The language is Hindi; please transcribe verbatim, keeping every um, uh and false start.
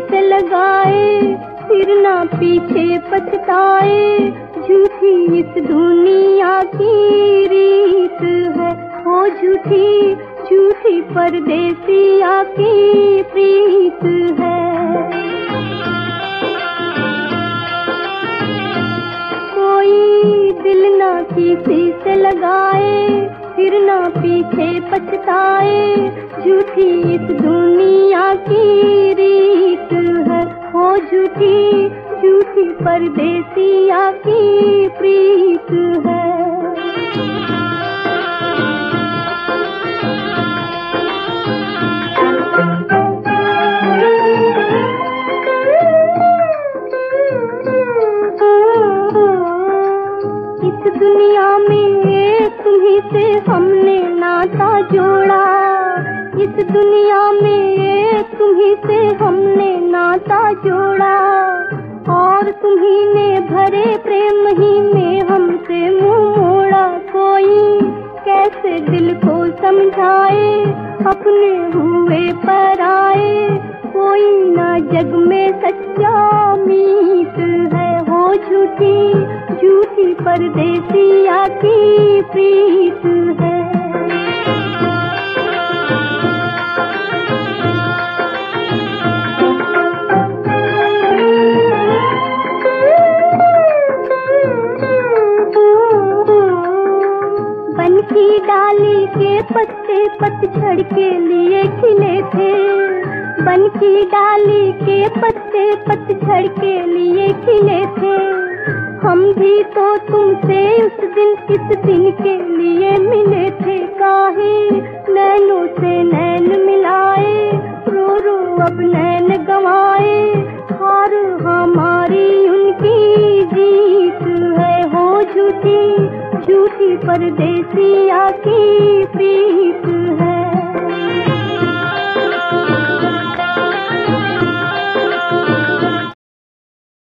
से लगाए, फिर ना पीछे पछताए। झूठी इस दुनिया की रीत है, ओ झूठी झूठी परदेसिया की प्रीत है। कोई दिल ना किसी से लगाए, फिर ना पीछे पछताए। झूठी इस दुनिया की रीत है, ओ झूठी झूठी परदेसिया की प्रीत है। इस दुनिया में तुम्हीं से हमने नाता जोड़ा, इस दुनिया में तुम्हीं से हमने नाता जोड़ा। और तुम्हीं ने भरे प्रेम ही में हमसे मुंह मोड़ा। कोई कैसे दिल को समझाए, अपने हुए पराए। कोई ना जग में सच्चा मीत है, हो झूठी झूठी परदेसिया की प्रीत है। बन की डाली के पत्ते पतझड़ के लिए खिले थे, बन की डाली के पत्ते पतझड़ के लिए खिले थे। हम भी तो तुमसे उस दिन किस दिन के लिए मिले थे। काहे नैनों से नैन मिलाए, रो रो अब नैन गंवाए। हार हमारी उनकी जीत है, हो झूठी झूठी परदेसिया की प्रीत।